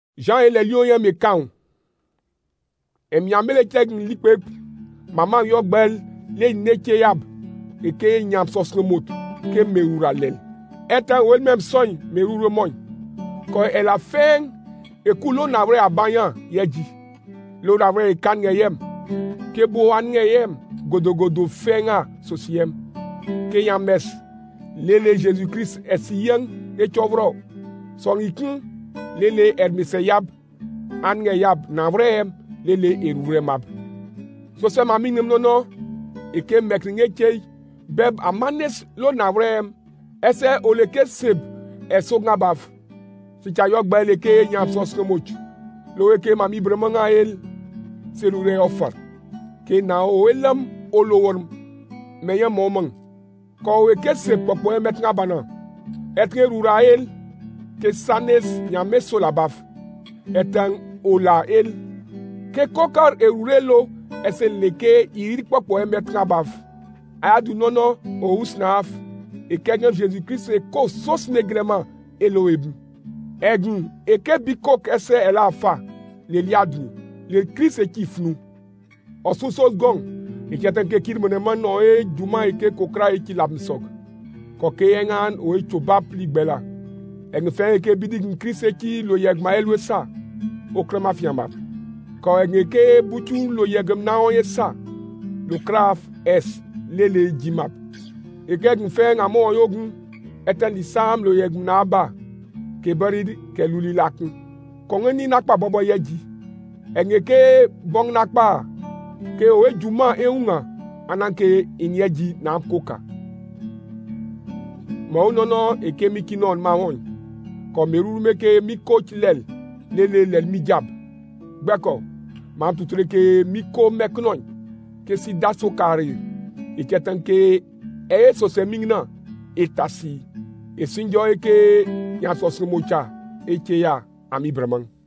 Jean et les lions me kaon. Et miamele tek lipe maman yo bel le neche yab et ke nyam sosno mot ke me uralel. Etan ou même soin me uremoy. Quand elle a fait et kulo na vre abanyan yeji. Lo na vre kan yem. Ke bo an yem godo fenga sosiem. Ke yames lele Jésus-Christ esiyang et chovro. Son ikin lele ermiseyab an yab na vrem lele eruremab. So se mami nono e ke mekringe chei beb amanes lo na vrem ese oleke seb eso ngabaf. Si chayok bele ke nyam sosno moch. Lo ke mami bremanga el selure offer. Ke na o elam oloworm meya momang. Ko we ke seb popo met ngabana. Etre rurael ke sanes nyame solabaf. Etan ola el ke kokar erurelo ese leke iri popo met ngabaf. Ayadu nono o usnaf e kenyan Jésus-Christ e ko sos negrema eloebu. Egun eke bikok ese elafa le liadu le Christ e kifnu. Osusos gong e keten ke kirmoneman no e juma eke kokra e kilamsok. Koke yengan o e choba pligbela. Eng fe eke bidig Christ e ki lo yegma elwe sa o krema fiambap. Ko eng eke butu lo yegem na onye sa lo kraf es lele jimap. Eke eng fe ngamo yogun eten di sam lo yegm na ba ke barid ke luli lakun. Kongen ni nakpa bobo yeji. Enge ke bong nakpa ke oe juma e unga ananke inyeji na amkoka. Ma unono eke mikinon maon. Ko meru meke mi coach lel lel mi jab. Beko ma tutre ke miko meknon ke si daso kare e ketanke e so se mingna etasi e sinjo eke ya sosno mocha eche ya ami bramang.